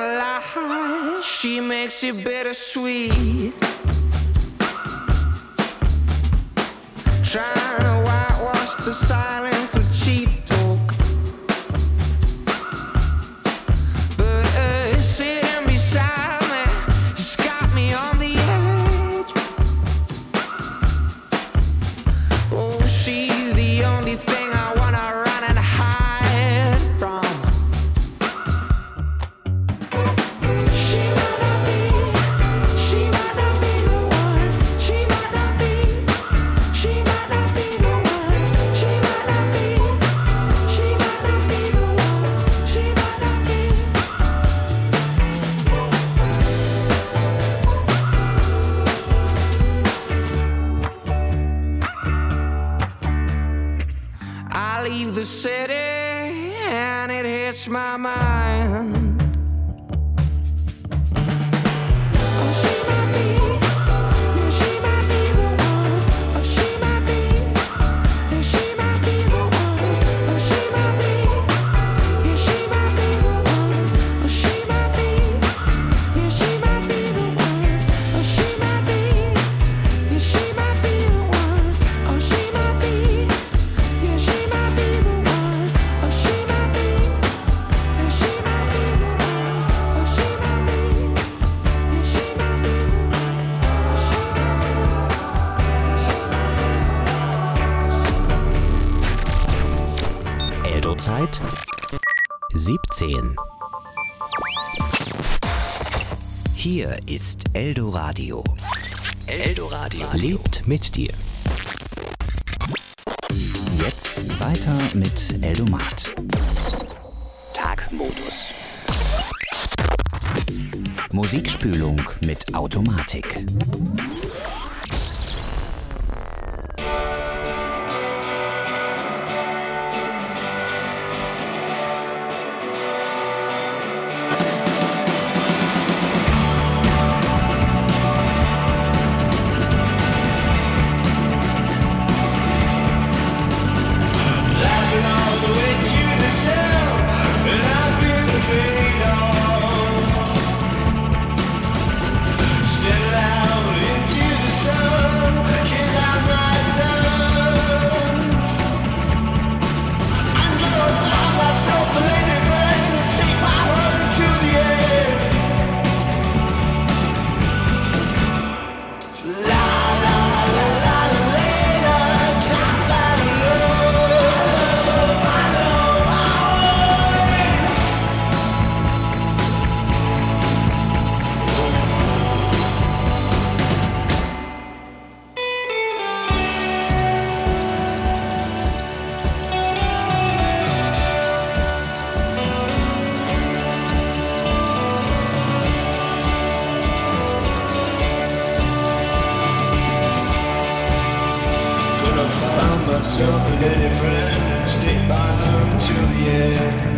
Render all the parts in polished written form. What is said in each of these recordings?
lie. She makes it bittersweet. Trying to whitewash the silence with cheap talk. But sitting beside me, she's got me on the edge. Oh, she's the only thing I wanna run and hide from. She might not be the one. She might not be the one. She might not be the one. She might not be. I leave the city and it hits my mind. Oh, she might be, yeah, she might be the one. Oh, she might be, yeah, she might be the one. Oh, she might be, yeah, she might be the one. Oh, she might be, yeah, she might be the one. Oh, she might be, yeah, she might be the one. Oh, she might be, yeah, she might be the one. Oh, she might be, yeah, she might be the one. Oh, she might be, yeah, she might be the Eldo-Zeit 17. Hier ist Eldoradio. Eldoradio lebt mit dir. Jetzt weiter mit Eldomat. Tagmodus. Musikspülung mit Automatik. Myself a lady friend and stick by her until the end.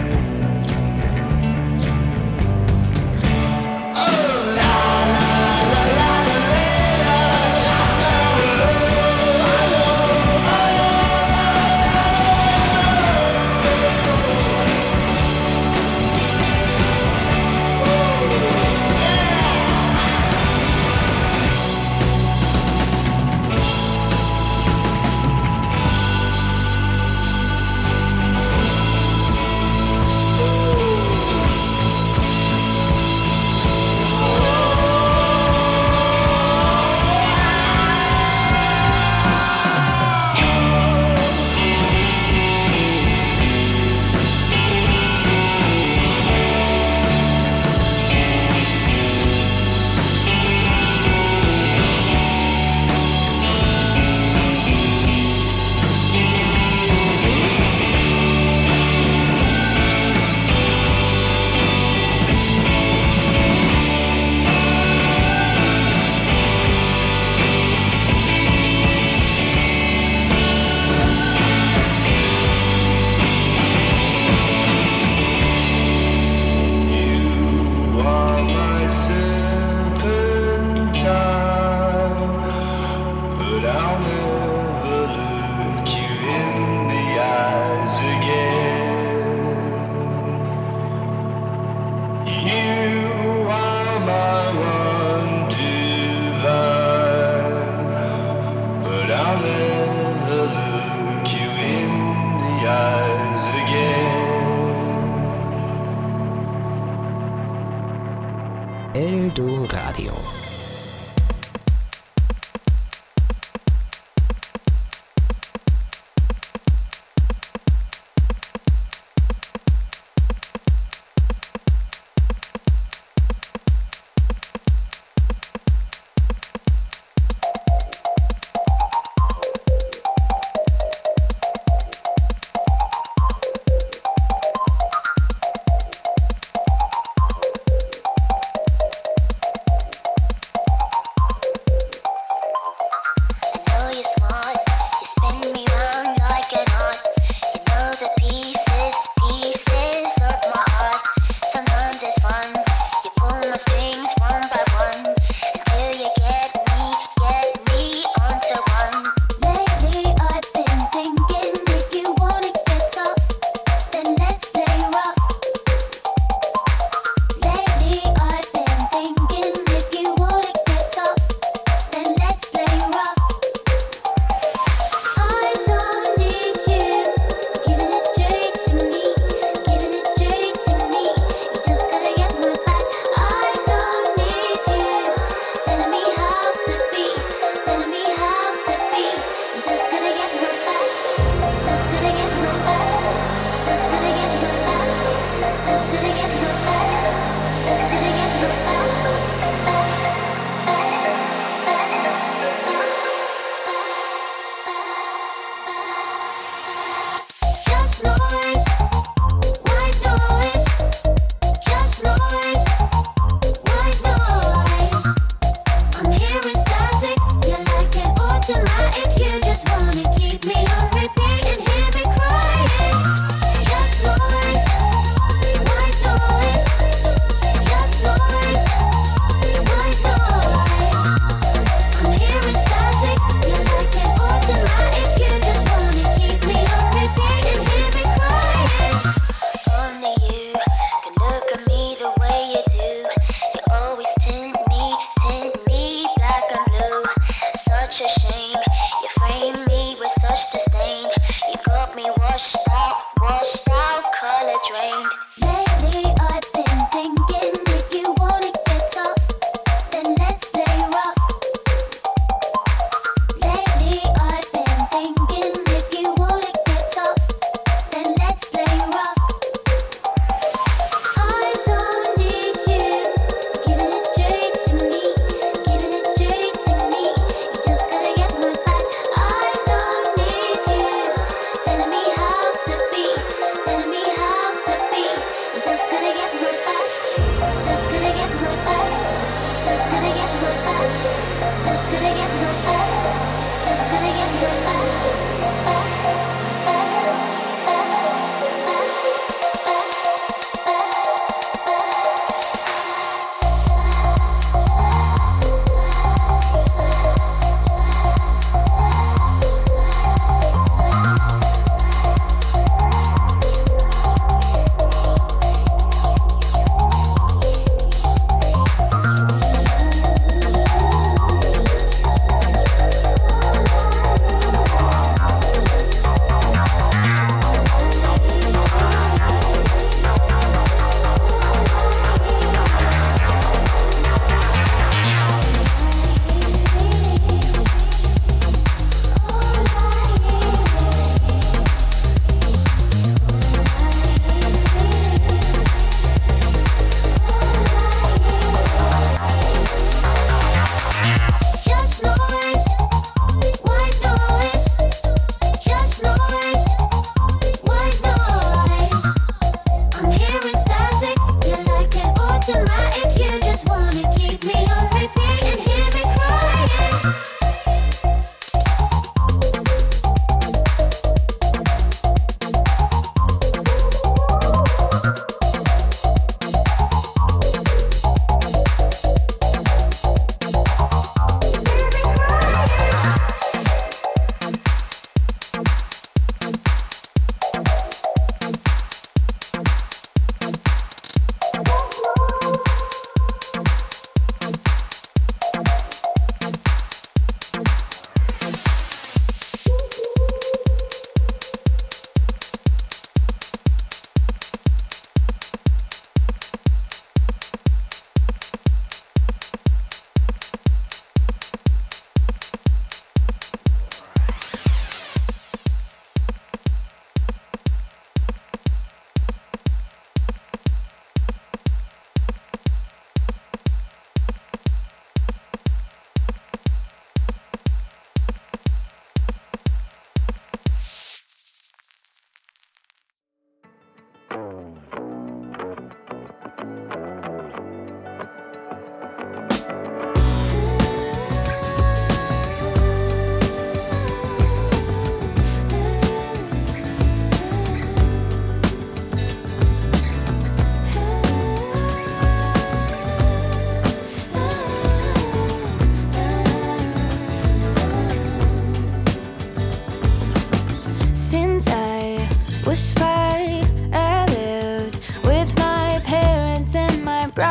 You Eldoradio.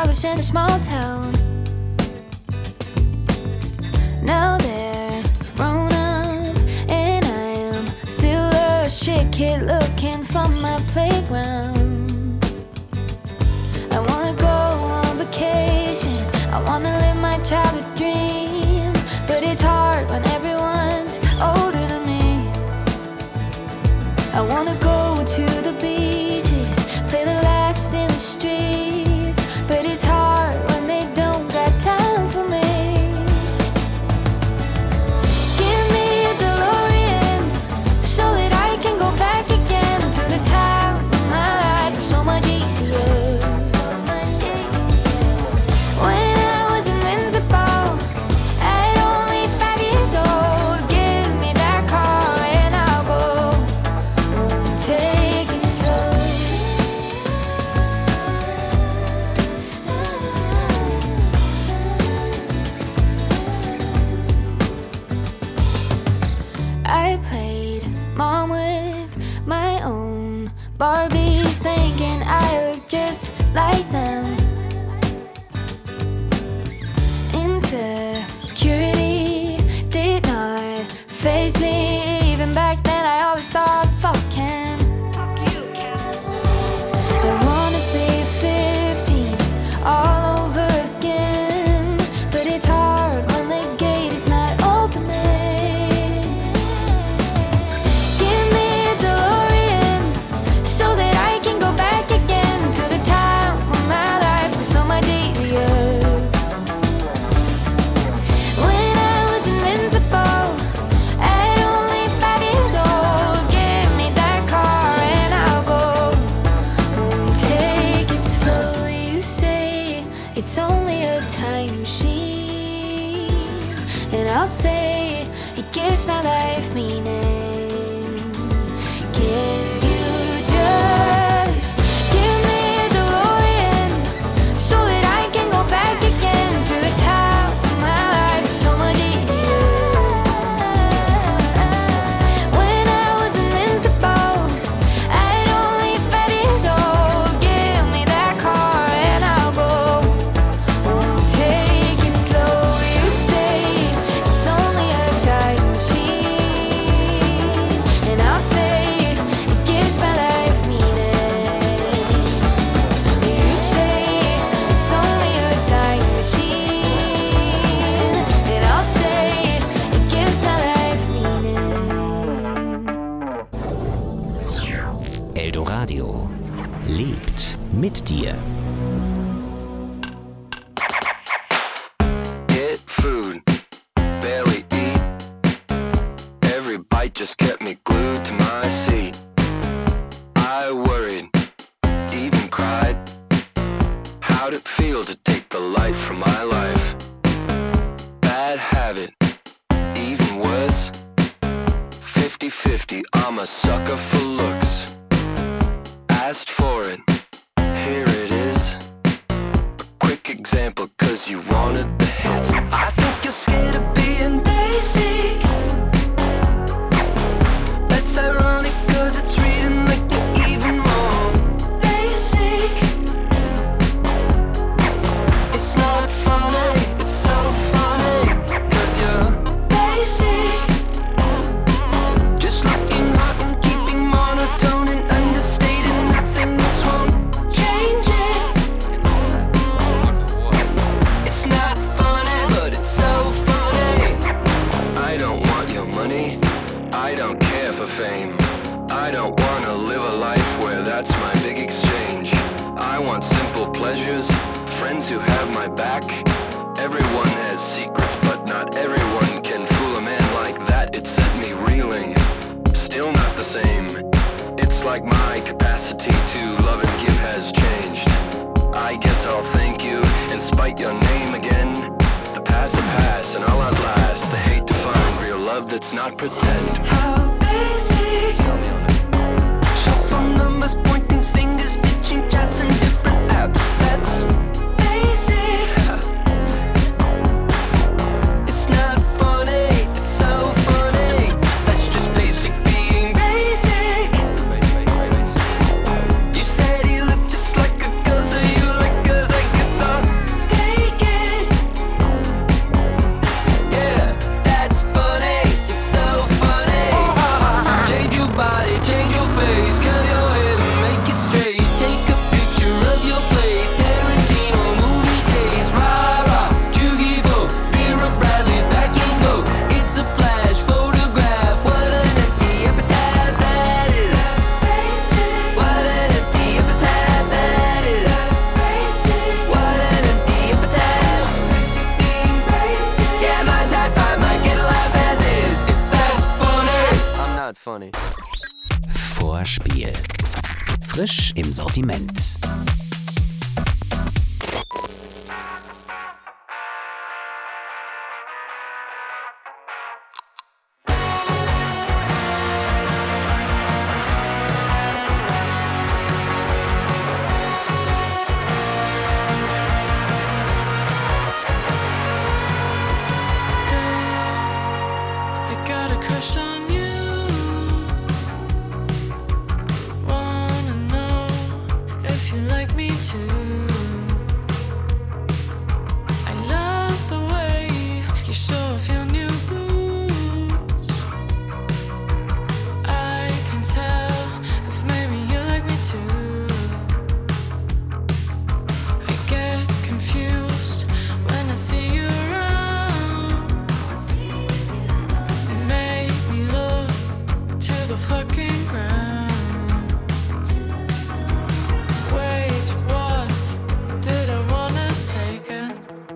established in a small town. Now they're grown up, and I am still a shit kid looking for my playground. I wanna go on vacation, I wanna live my childhood dream, but it's hard when everyone's older than me. I wanna go to the beaches, play the last in the streets, but it's hard when they don't got time for me. Give me a DeLorean so that I can go back again to the time when my life was so much easier. When I was invincible at only 5 years old, give me that car and I'll go. Won't take it slow. I played mom with my own Barbies, thinking I look just like them. Insecurity did not faze me. Even back then I always thought, fuck Ken. I wanna be 15 all over again, but it's hard when the gate is not opening. Give me a DeLorean so that I can go back again to the time when my life was so much easier. When I was invincible at only 5 years old, give me that car and I'll go. Won't take it slow. You say it's only a time machine, and I'll say it gives my life meaning. Can you just give me a DeLorean so that I can go back again to the time when my life was so much easier? When I was invincible at only 5 years old, give me that car and I'll go. Won't take it slow. You say it's only a time machine, and I'll say it gives my life meaning. You say it's only a time machine, and I'll say it gives my life meaning. Eldoradio lebt mit dir. Get food, barely eat. Every bite just kept me glued to my seat. I worried, even cried. How'd it feel to take the light from my life? Bad habit, even worse. 50-50, I'm a sucker for looks. Asked for it, here it is. A quick example, cause you wanted the hits. I think you're scared of being basic. That's ironic, cause it's reading like you're even more basic. It's not funny, it's so funny, cause you're basic. Just looking hot and keeping monotone and understated. Nothing, this won't change it. It's not funny, but it's so funny. I don't want your money, I don't care for fame. I don't wanna live a life where that's my big exchange. I want simple pleasures, friends who have my back. Everyone has secrets, but not everyone can fool a man like that. It set me reeling, still not the same. It's like my capacity to love and give has changed. I guess I'll thank you and spite your name again. The past will pass and I'll outlast the hate to find real love that's not pretend. How basic. Tell me on it. Short phone numbers, pointing fingers, ditching chats and different apps. That's basic. It's not funny, it's so funny. That's just basic being basic. You said you look just like a girl, so you like girls, I guess I'll funny. Vorspiel. Frisch im Sortiment. I got a crush on you. Wanna know if you like me too. I love the way you show off your new boots. I can tell if maybe you like me too. I get confused when I see you around. You make me look to the fucking ground. Wait, what did I wanna say again?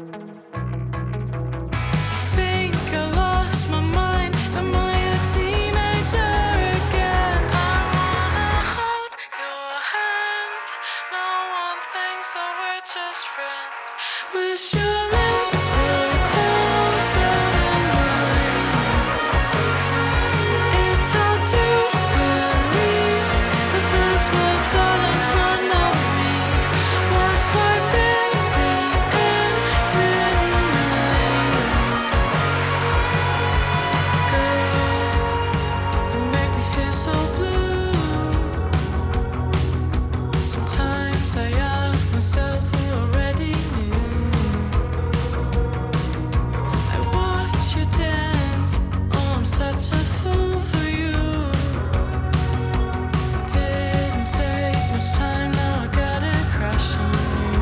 I think I lost my mind. Am I a teenager again? I wanna hold your hand. No one thinks that we're just friends. Wish your lips were closer to mine. It's hard to believe that this was all in front of me. Was quite busy and didn't Girl, you make me feel so blue. Sometimes I ask myself who already knew. I watch you dance. Oh, I'm such a fool for you. Didn't take much time. Now I got a crush on you.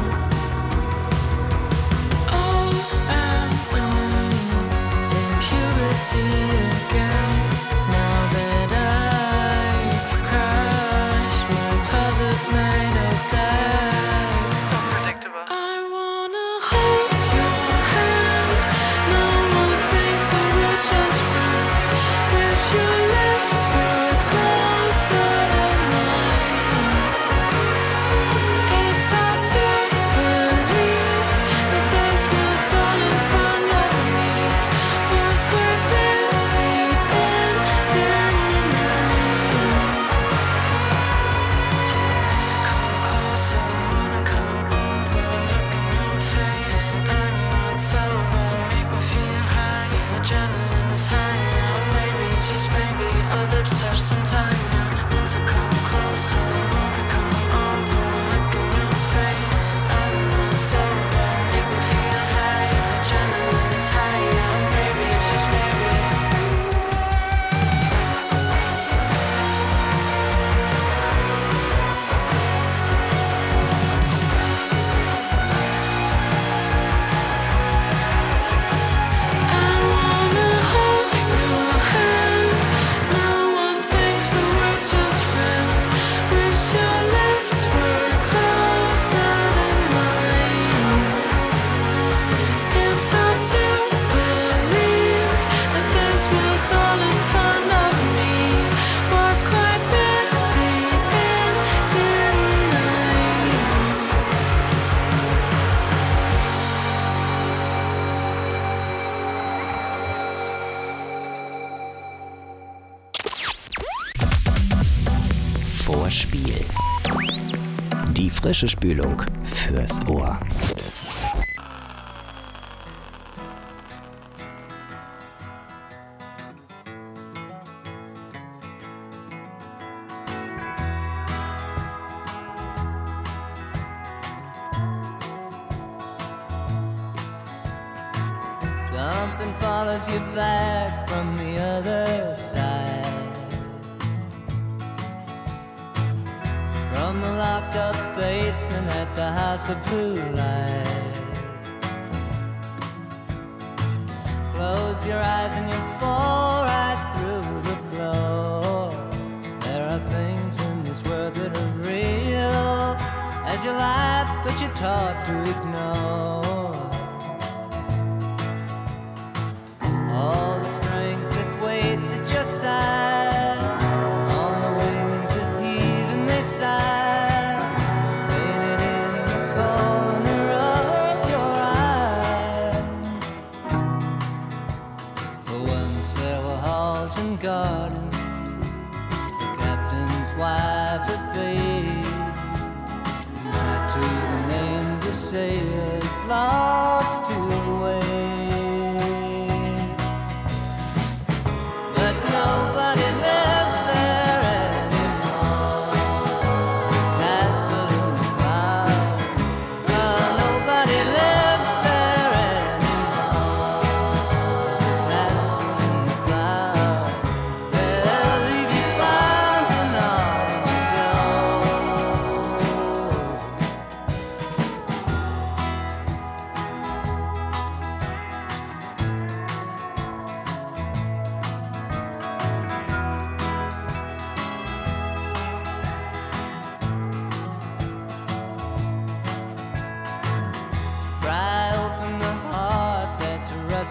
Oh, I'm in puberty again. Now that I crashed my closet made of glass. Unpredictable. I wanna hold your hand. No one thinks that we're just friends. Wish your lips were closer to mine. It's hard to believe that this was all in front of me. Was quite busy and didn't to come closer, wanna come over, look in your face. I'm not sober, make me feel high. Adrenaline is high now. Maybe, just maybe, our lips touch sometime now. Want to come closer, wanna come over, look in your face. I'm not sober, make me feel high. Adrenaline is high now. Maybe, just maybe. I wanna hold your hand. No one thinks that we're just friends. Wish your lips were closer to mine. It's hard to believe that this was all in front of me. Was quite busy and didn't Vorspiel. Die frische Spülung fürs Ohr. Something follows you back from the other side, from the locked up basement at the House of Blue Light. Close your eyes and you'll fall right through the floor. There are things in this world that are real as you laugh, but you're taught to ignore. All the strength that waits at your side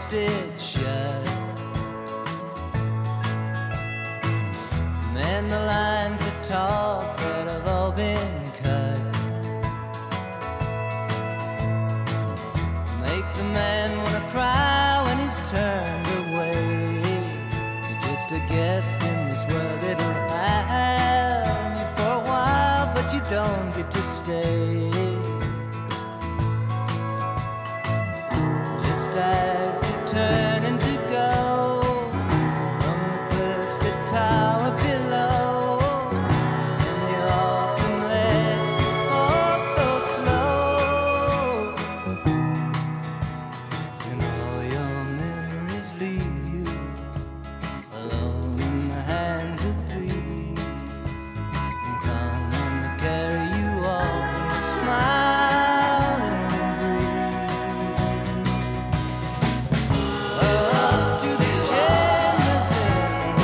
it shut. And the lines of talk that have all been cut makes a man wanna cry when he's turned away. You're just a guest in this world that'll have you for a while, but you don't get to stay. Just as you turn into gold from the cliffs that tower below, send you off and let you fall so slow, and all your memories leave you alone in the hands of thieves, and come and carry you off and smile and breathe. Up to the chambers in the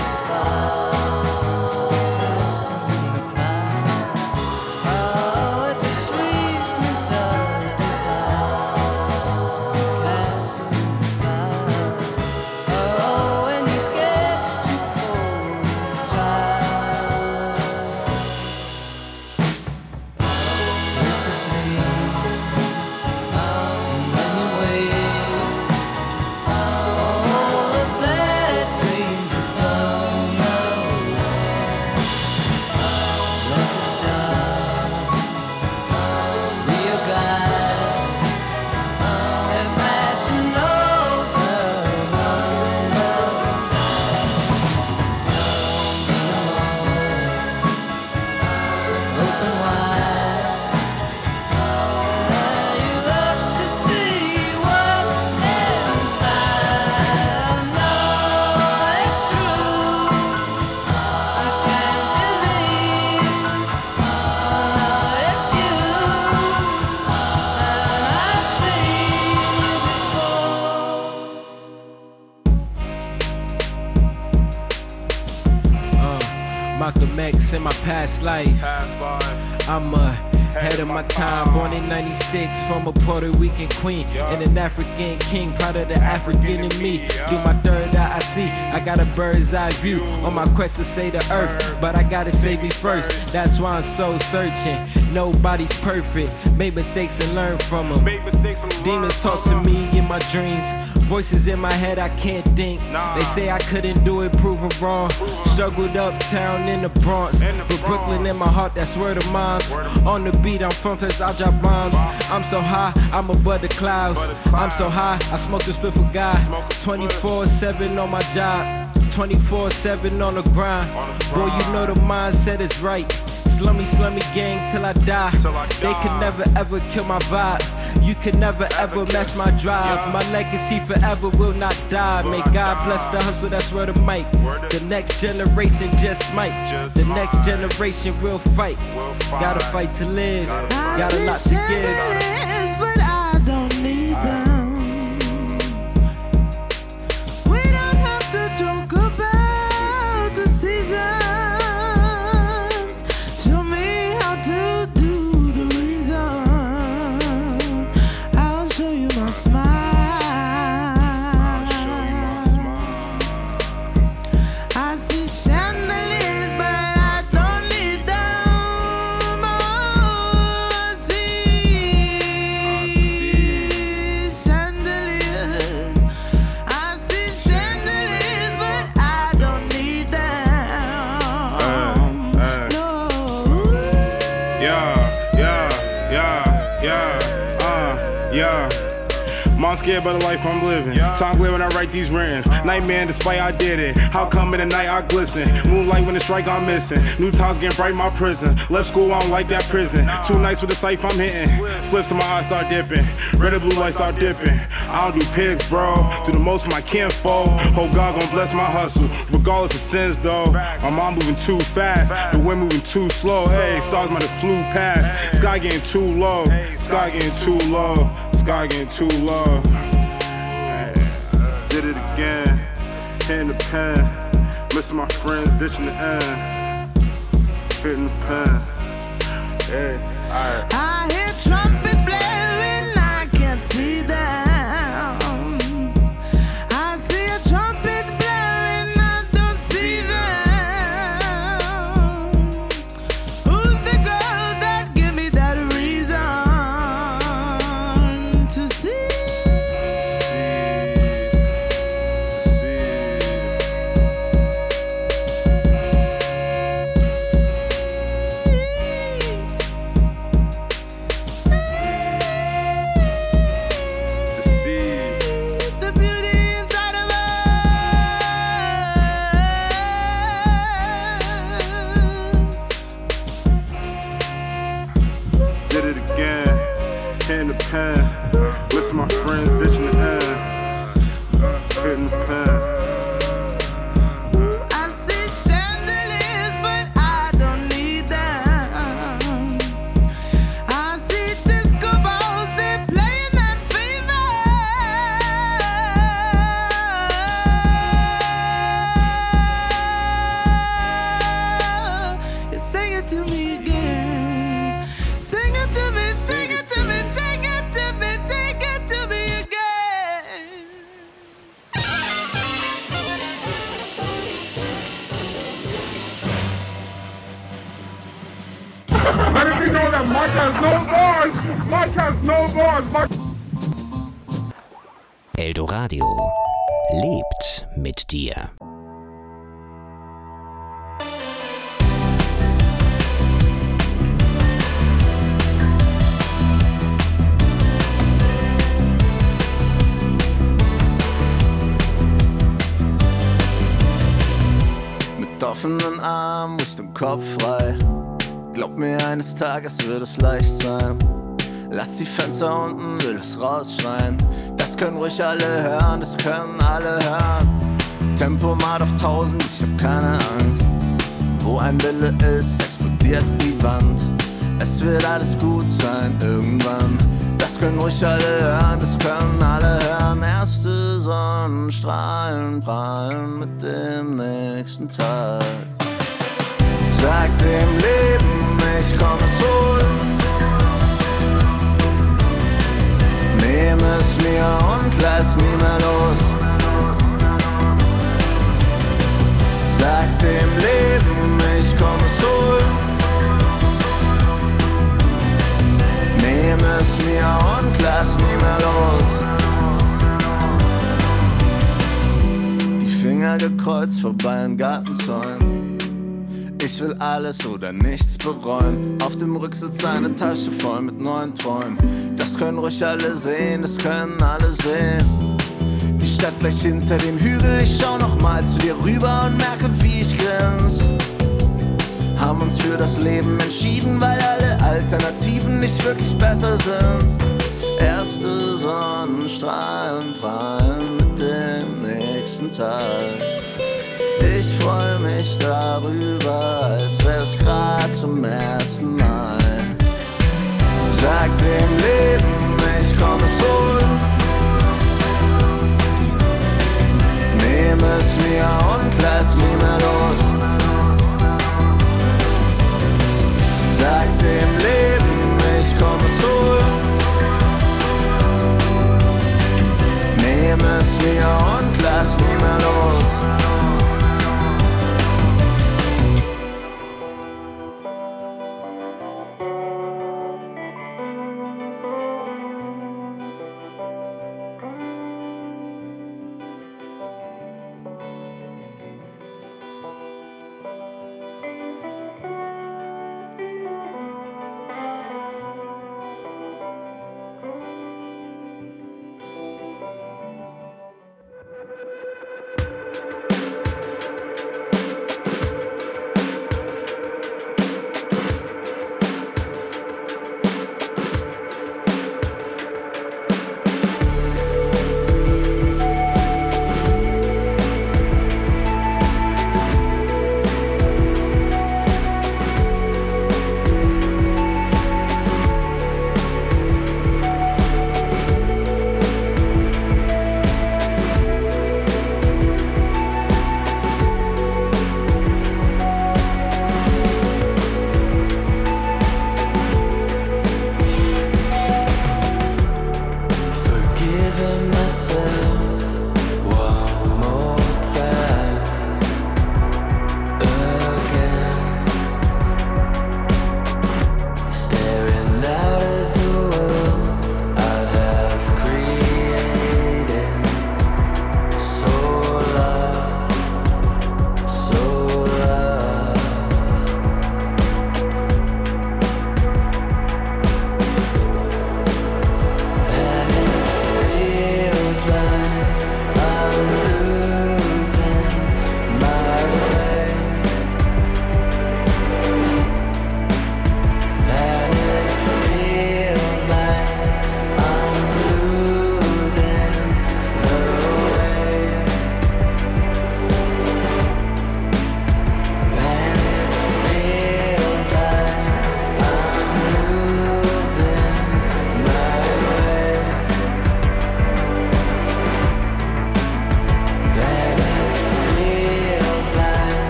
sparkles in the clouds. Oh, it's the sweetness of desire, cast in the clouds. Oh, when you get too cold and tired, with the sleep, and when you wake, all the bad dreams have flown away. Let the stars be your guide, and passing over one of time. See 'em all open wide. You look to see what inside. No, it's true. I can't believe it's you, and I've seen you before. Malcolm X in my past life. I'm ahead of my time, born in 96 from a Puerto Rican queen and an African king, proud of the African in me. Through my third eye I see, I got a bird's eye view on my quest to save the earth, but I gotta save me first, that's why I'm so searching. Nobody's perfect, made mistakes and learn from them. Demons talk to me in my dreams, voices in my head I can't think. They say I couldn't do it, proven wrong. Struggled uptown in the Bronx, but Brooklyn in my heart, that's where the moms. On the beat, I'm from first, I drop bombs. I'm so high, I'm above the clouds. I'm so high, I smoke the spit for God. 24/7 on my job, 24/7 on the grind. Boy, you know the mindset is right. Slummy gang till I die. They could never ever kill my vibe. You could never ever match my drive. My legacy forever will not die. May God bless the hustle, that's where the mic. The next generation just might. The next generation will fight. Gotta fight to live. Got a lot to give. But I don't need them. We don't have to joke about the seasons. Show me how to do the reason. I'll show you my smile. I see chandeliers, but I don't need them. Oh, I see chandeliers. I see chandeliers, but I don't need them. No. Yeah. Mom scared by the life I'm living. Time glare when I write these rhymes. Nightmare despite I did it. How come in the night I glisten? Moonlight when the strike I'm missing. New times getting bright in my prison. Left school I don't like that prison. 2 nights with the safe I'm hitting. Splits to my eyes start dipping. Red and blue lights start dipping. I don't do pigs, bro. Do the most of my kinfolk. Hope God gon' bless my hustle. Regardless of sins though. My mom moving too fast. The wind moving too slow. Hey, stars might have flew past. Sky getting too low. Sky getting too low. Sky getting too low. Hey, did it again. Hitting the pen. Missing my friends, ditching the end. Hitting the pen. Hey, alright. I hear trumpets blaring, I can't see them. Mike has no bars. Mike has no bars. Mike. Eldoradio lebt mit dir. Mit offenen Armen, Brust und Kopf frei. Glaub mir, eines Tages wird es leicht sein. Lass die Fenster unten, will es rausschreien. Das können ruhig alle hören, das können alle hören. Tempomat auf 1000, ich hab keine Angst. Wo ein Wille ist, explodiert die Wand. Es wird alles gut sein, irgendwann. Das können ruhig alle hören, das können alle hören. Erste Sonnenstrahlen prallen mit dem nächsten Tag. Sag dem Leben, ich komm es holen. Nehm es mir und lass nie mehr los. Sag dem Leben, ich komm es holen. Nehm es mir und lass nie mehr los. Die Finger gekreuzt vorbei an Gartenzäunen. Ich will alles oder nichts bereuen. Auf dem Rücksitz eine Tasche voll mit neuen Träumen. Das können ruhig alle sehen, das können alle sehen. Die Stadt gleich hinter dem Hügel, ich schau noch mal zu dir rüber und merke, wie ich grins. Haben uns für das Leben entschieden, weil alle Alternativen nicht wirklich besser sind. Erste Sonnenstrahlen prallen mit dem nächsten Tag. Ich freu mich darüber, als wär's grad zum ersten Mal. Sag dem Leben, ich komm es holen. Nehm es mir und lass nie mehr los. Sag dem Leben, ich komm es holen. Nehm es mir und lass nie mehr los.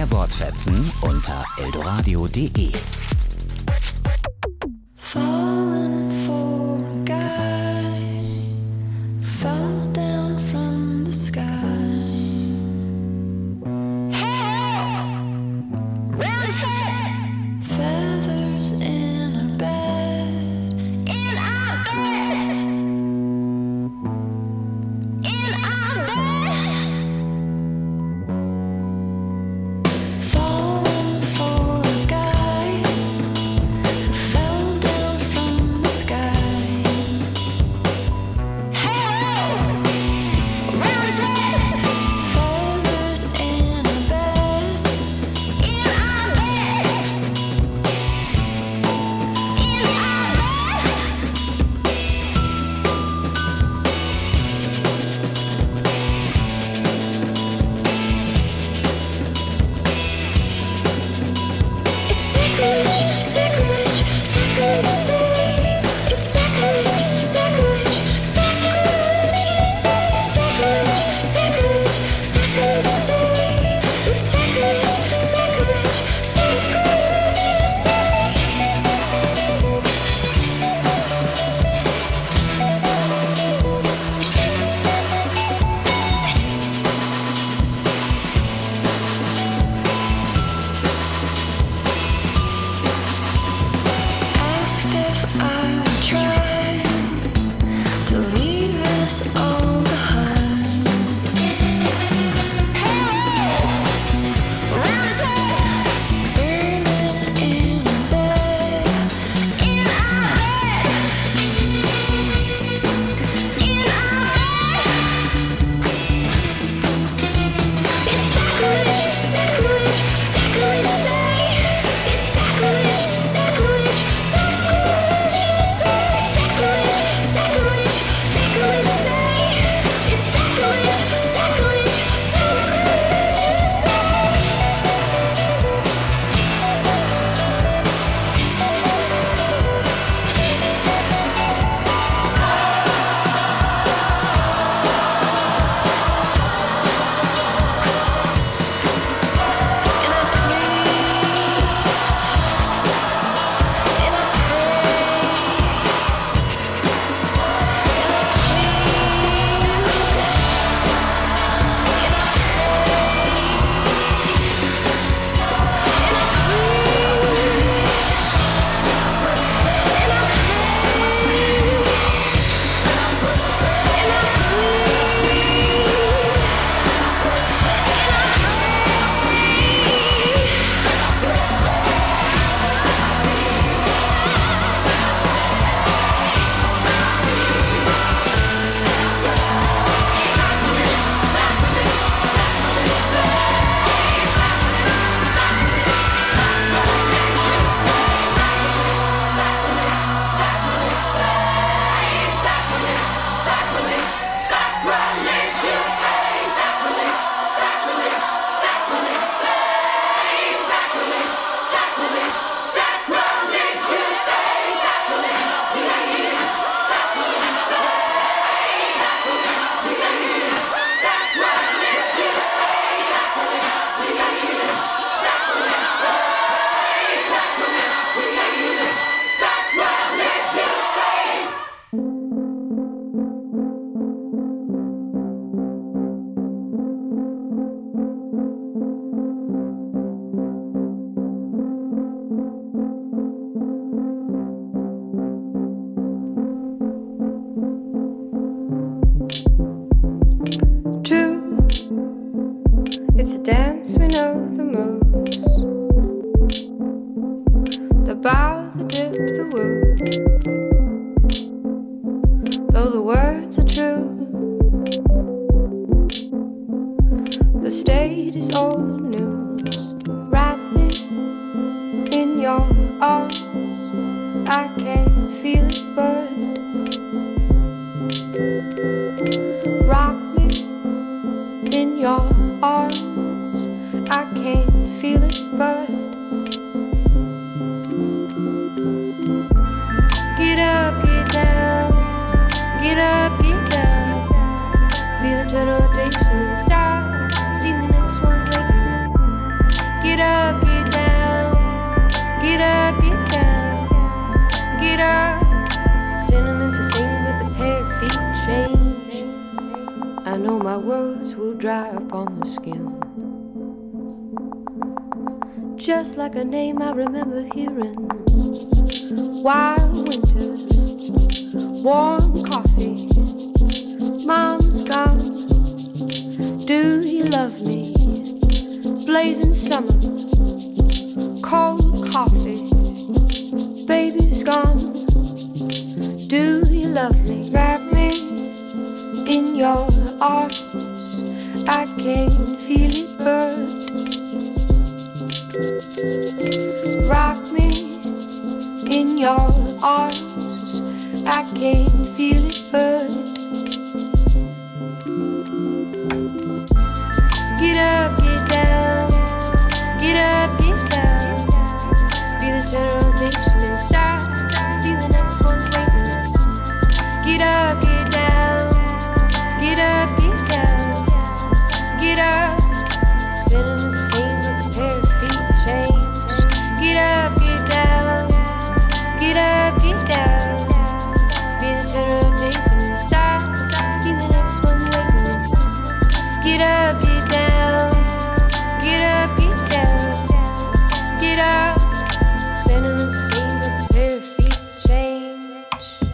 Mehr Wortfetzen unter eldoradio.de. Falling for a guy, fell down from the sky. Round his head, feathers in our bed, in our bed, in our bed. Falling for a guy who fell down from the sky. Hey, round his head, feathers in our bed, in our bed, in our bed. It's sacrilege, sacrilege, sacrilege to say. It's sacrilege, sacrilege, sacrilege to say. Sacrilege, sacrilege, sacrilege to say. It's sacrilege, sacrilege, sacrilege to say. Asked if I would try to leave us all behind. Hey, round his head, burning in bed, in our bed, in our bed. It's sacrilege, sacrilege, sacrilege to say. It's sacrilege, sacrilege, sacrilege to say. Sacrilege, sacrilege, sacrilege to say. It's sacrilege, sacrilege, sacrilege to say. And I plead, and I pray, and I plead, and I True, it's a dance we know the moves. The bow, the dip, the woo. Though the words are true, the state is old news. Wrap me in your arms. I can't feel it, but rock me in your arms. I can't feel it, but get up, get down, get up, get down. Feel the rotation start. See the next one waiting. my words will dry upon the skin. Just like a name I remember hearing. Wild winters, warm coffee, mom's gone. Do you love me? Blazing summer, cold coffee, baby's gone. Do you love me? Wrap me in your arms, I can feel it burn. Rock me in your arms, I can feel it burn. Get up, get down, get up, get down. Feel the turn rotation and start. See the next one waiting. Get up, get down, get up, get down, get up. Sitting the same with a pair of feet change. Get up, get down, get up, get down. Feel the turn rotation and start. See the next one waiting. Get up, get down, get up, get down, get up. Sentiments the same with a pair of feet change.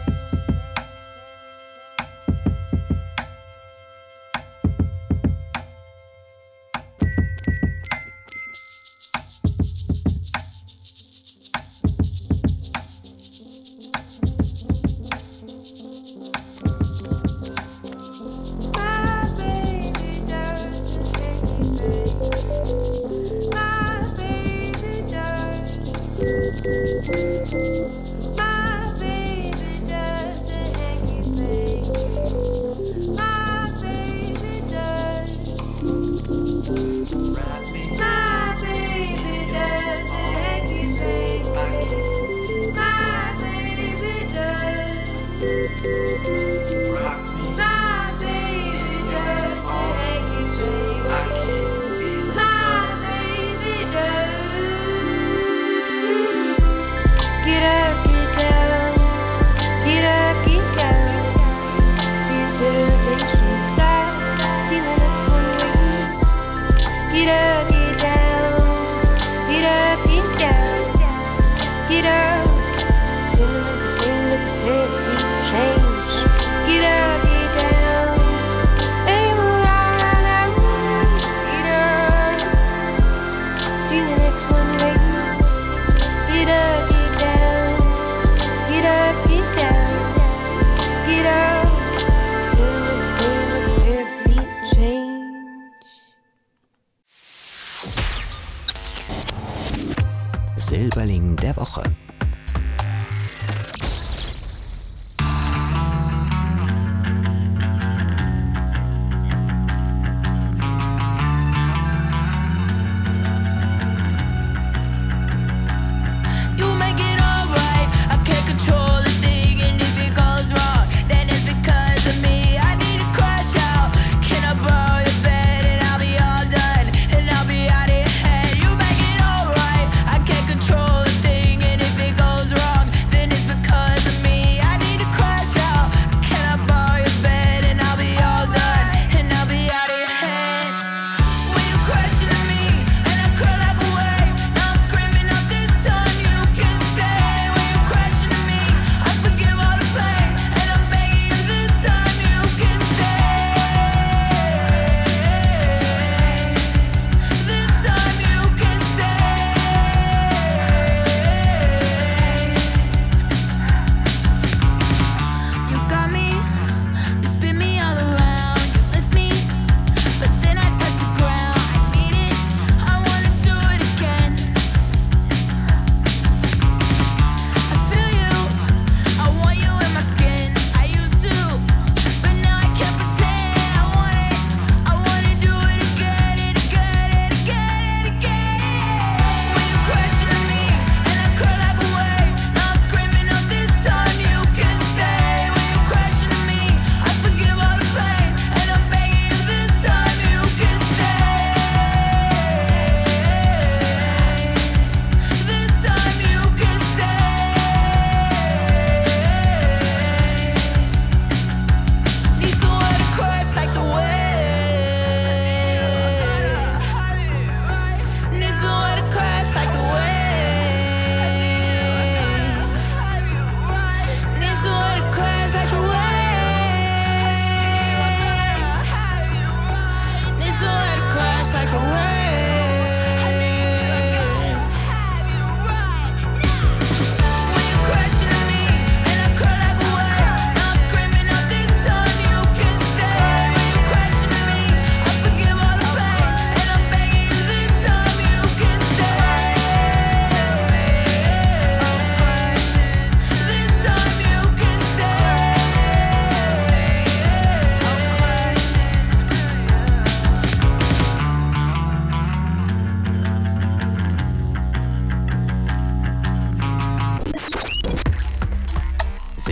Silberling der Woche. If it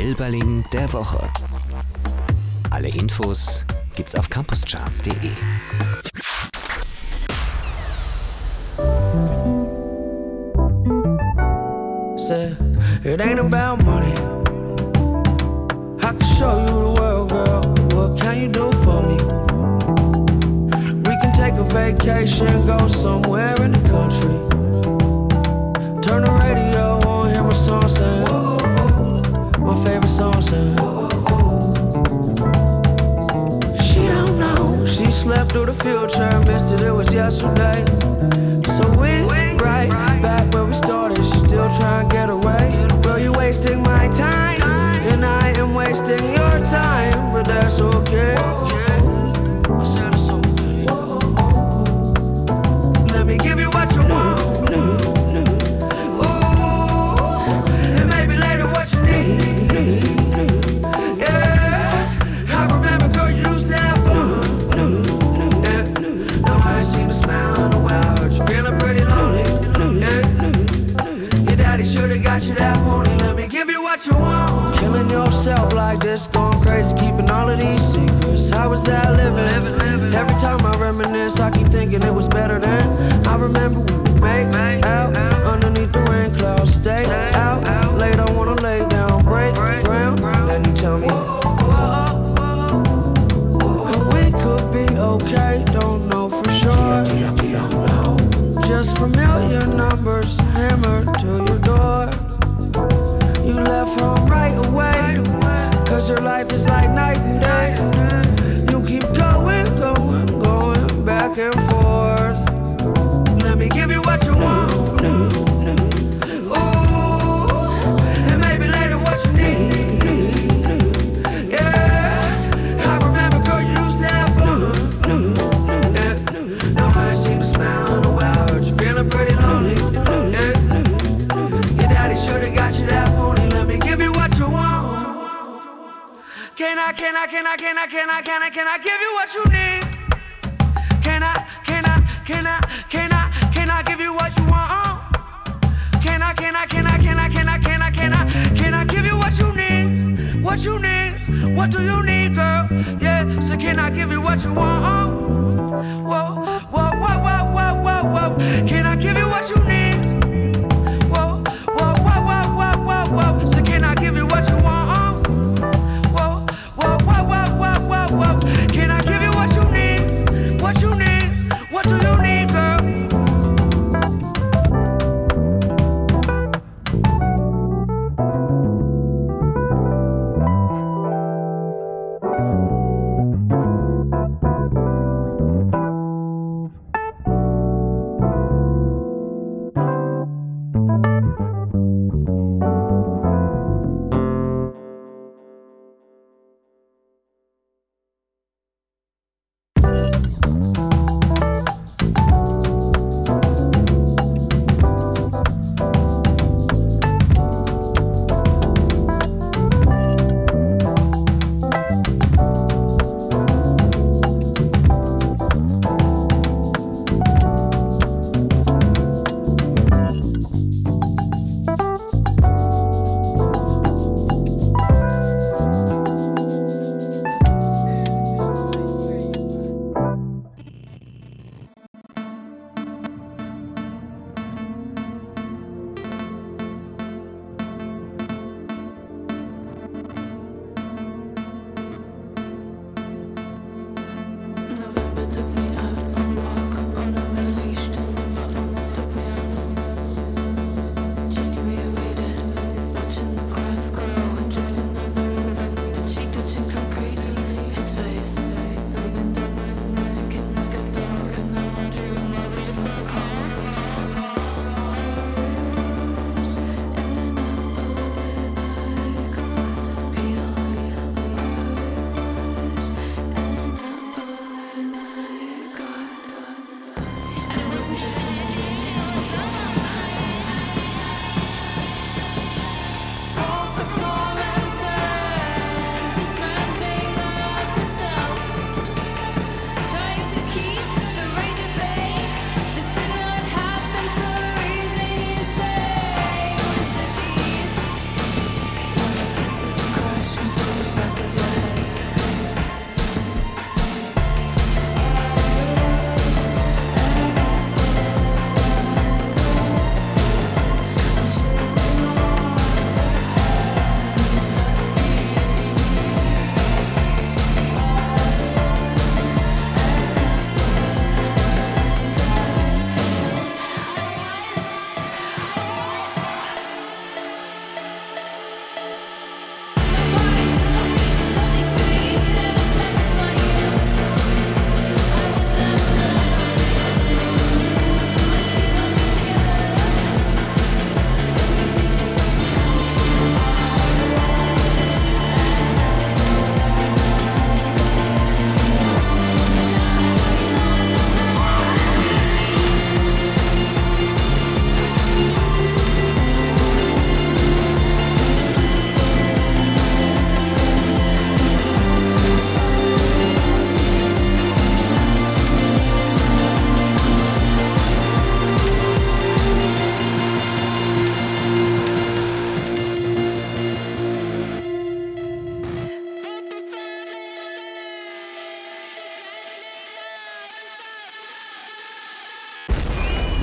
Silberling der Woche. Alle Infos gibt's auf campuscharts.de. Said, it ain't about money. I can show you the world, girl. What can you do for me? We can take a vacation, go somewhere in the country. Turn the radio on, hear my song saying, my favorite song saying. She don't know, she slept through the future, missed it was yesterday. So we right back where we started, she still trying to get away. Girl, you wasting my time, and I am wasting your time, but that's okay. I said it's okay. Let me give you what you want. Ooh, and maybe later what you need. Yeah, I remember, girl, you used to have fun. Yeah, now I ain't seen a smile in a while. Heard you feeling pretty lonely. Yeah, your daddy should've got you that morning. Let me give you what you want. Killing yourself like this, going crazy, keeping all of these secrets. How was that living? Every time I reminisce, I keep thinking it was better then. I remember when we made out underneath the rain clouds. Stay out late, I wanna lay down, break ground. Then you tell me we could be okay, don't know for sure. Just familiar numbers hammered to your door. You left home right away, cause your life is like night and day. You keep going back and forth. Let me give you what you want. Ooh, and maybe later what you need. Yeah, I remember, girl, you used to have fun. Yeah, now I ain't seen a smile in a while. Heard you feeling pretty lonely. Yeah, your daddy should've got you that morning. Let me give you what you want. Can I give you what you need? Can I give you what you want? Can I give you what you need? What you need? What do you need, girl? Yeah, so can I give you what you want? Whoa. Can I give you what you need? Whoa. So can I give you what you want? Whoa. Can I give you what you need? What you need? What do you need, girl?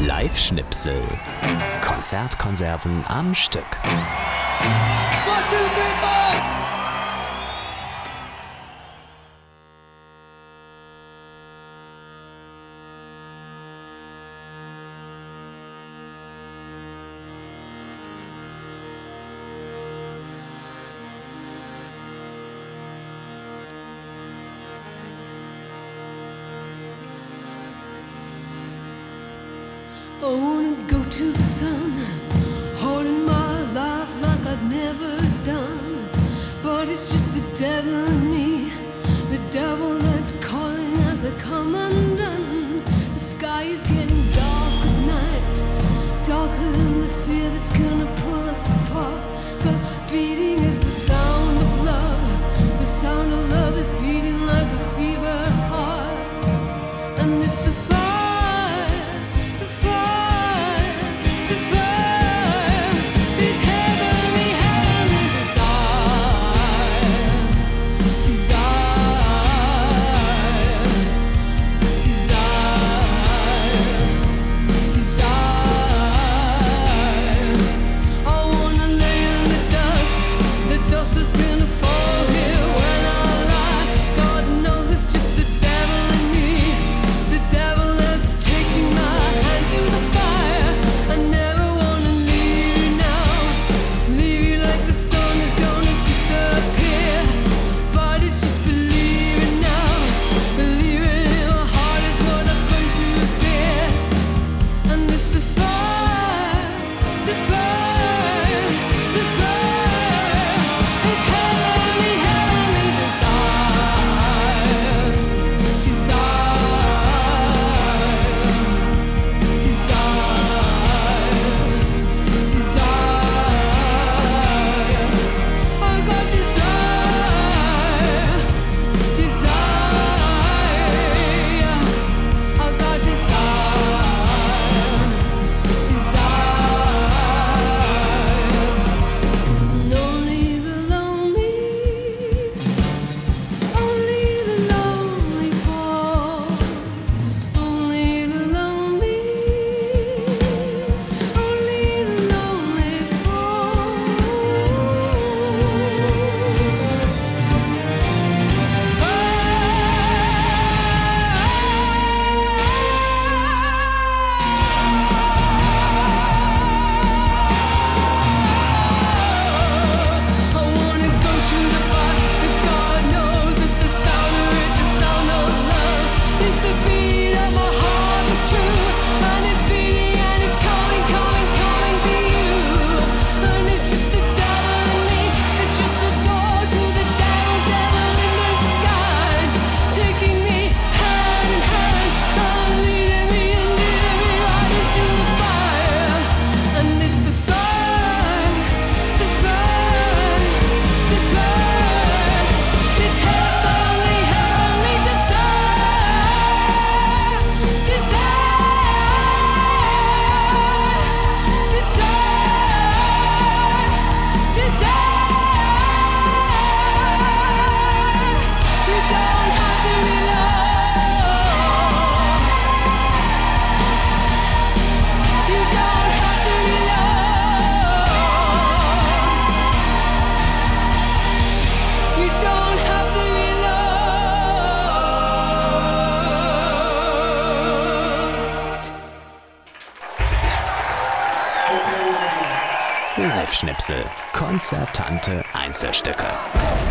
Live-Schnipsel. Konzertkonserven am Stück. 1, 2, 3, 4. I wanna go to the sun, holding my life like I'd never done. But it's just the devil in me, the devil that's calling as I come undone. The sky is getting dark with night, darker than the fear that's gonna pull us apart. But beating is the sound of love, the sound of love is beating like a fever heart. And it's the fire. Live-Schnipsel. Konzertante Einzelstücke.